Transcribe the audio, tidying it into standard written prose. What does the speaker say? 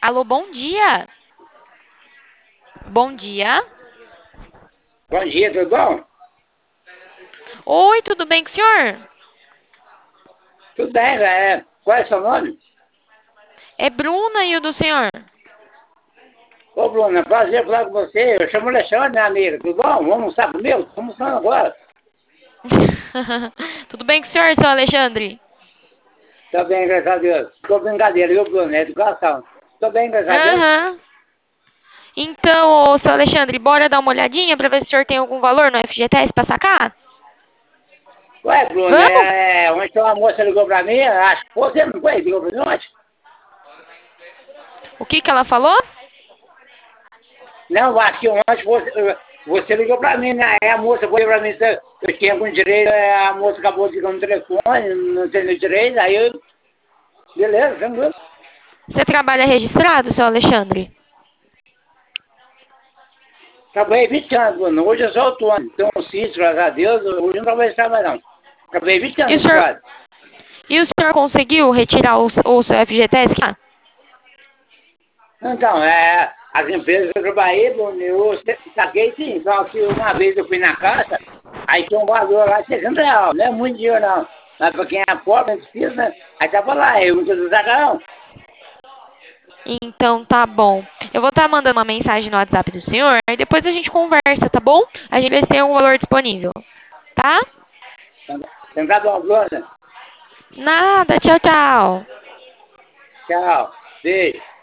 Alô, bom dia. Bom dia. Bom dia, tudo bom? Oi, tudo bem com o senhor? Tudo bem, qual é o seu nome? É Bruna e o do senhor? Ô, Bruna, prazer falar com você. Eu chamo Alexandre, minha amiga. Tudo bom? Vamos almoçar comigo? Estou almoçando agora. Tudo bem com o senhor, seu Alexandre? Tá bem, graças a Deus. Tô brincadeira, viu, Bruna? É educação. Tô bem, graças a Deus. Aham. Então, ô, seu Alexandre, bora dar uma olhadinha pra ver se o senhor tem algum valor no FGTS pra sacar? Ué, Bruna, Vamos? ontem uma moça ligou pra mim, acho que você não foi, ligou pra mim ontem? O que que ela falou? Não, acho que ontem você ligou pra mim, né? Aí a moça foi pra mim, se eu tinha algum direito, a moça acabou ligando no telefone, não tenho direito, aí eu, beleza, tranquilo. Você trabalha registrado, seu Alexandre? Trabalhei 20 anos, Bruno. Hoje eu sou autônomo. Tenho um sítio, graças a Deus. Hoje eu não trabalho mais não. Trabalhei 20 E o anos de senhor, estrada. e o senhor conseguiu retirar o seu FGTS? Então, as empresas que eu trabalhei, Bruno, eu saquei sim. Só que uma vez eu fui na caixa, aí tinha um valor lá de 60 reais. Não é muito dinheiro, não. Mas para quem é pobre, é difícil, né? Aí tava lá, eu não consegui sacar, não. Então tá bom. Eu vou estar mandando uma mensagem no WhatsApp do senhor, aí depois a gente conversa, tá bom? A gente vê se tem um valor disponível. Tá? Então tá bom, Bruno. Nada, tchau, tchau. Tchau. Beijo.